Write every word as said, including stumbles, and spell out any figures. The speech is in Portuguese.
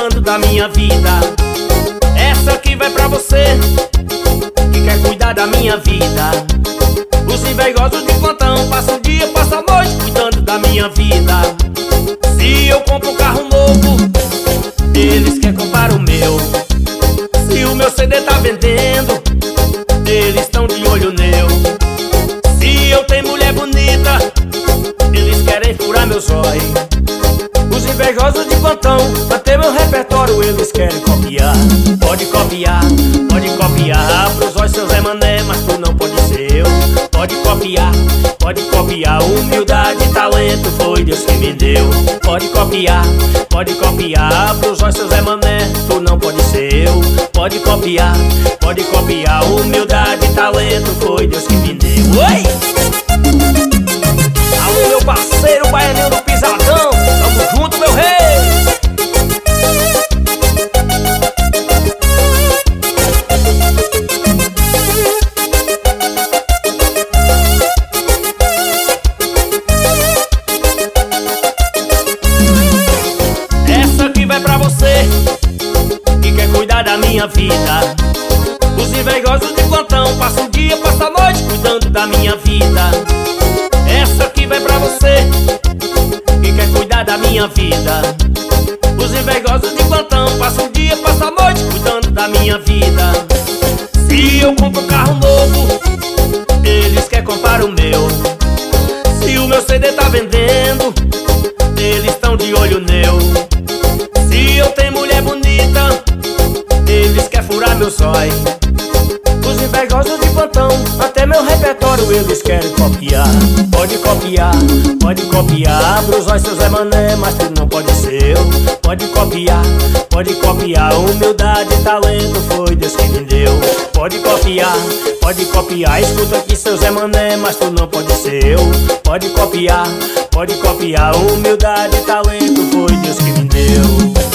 cuidando da minha vida. Essa aqui vai pra você que quer cuidar da minha vida. Os invejosos de plantão passam o dia, passam a noite cuidando da minha vida. Se eu compro um carro novo, eles querem comprar o meu. Se o meu C D tá vendendo, eles estão de olho neu. Se eu tenho mulher bonita, eles querem furar meu zóio. Os invejosos de plantão, até meu repertório eles querem copiar. Pode copiar, pode copiar pros olhos seu Zé Mané, mas tu não pode ser eu. Pode copiar, pode copiar, humildade e talento foi Deus que me deu. Pode copiar, pode copiar pros olhos seu Zé Mané, tu não pode ser eu. Pode copiar, pode copiar, humildade e talento foi Deus que me deu. Oi! Alô meu parceiro, baianinho do Pisadão, tamo junto meu rei! Essa aqui vai pra você que quer cuidar da minha vida. Os invejosos de plantão passam o dia, passam a noite cuidando da minha vida. Essa aqui vai pra você que quer cuidar da minha vida. Os invejosos de plantão passam o dia, passam a noite cuidando da minha vida. Se eu compro um carro novo, eles querem comprar o meu. Se o meu C D tá vendendo, eles estão de olho neu. Se eu tenho mulher bonita, eles querem furar meu zóio. Os invejosos de plantão, até meu repertório eles querem copiar. Pode copiar, pode copiar pros olhos seu Zé Mané, mas tu não pode ser eu. Pode copiar, pode copiar, humildade e talento foi Deus que me deu. Pode copiar, pode copiar, escuta aqui seu Zé Mané, mas tu não pode ser eu. Pode copiar, pode copiar, humildade e talento foi Deus que me deu.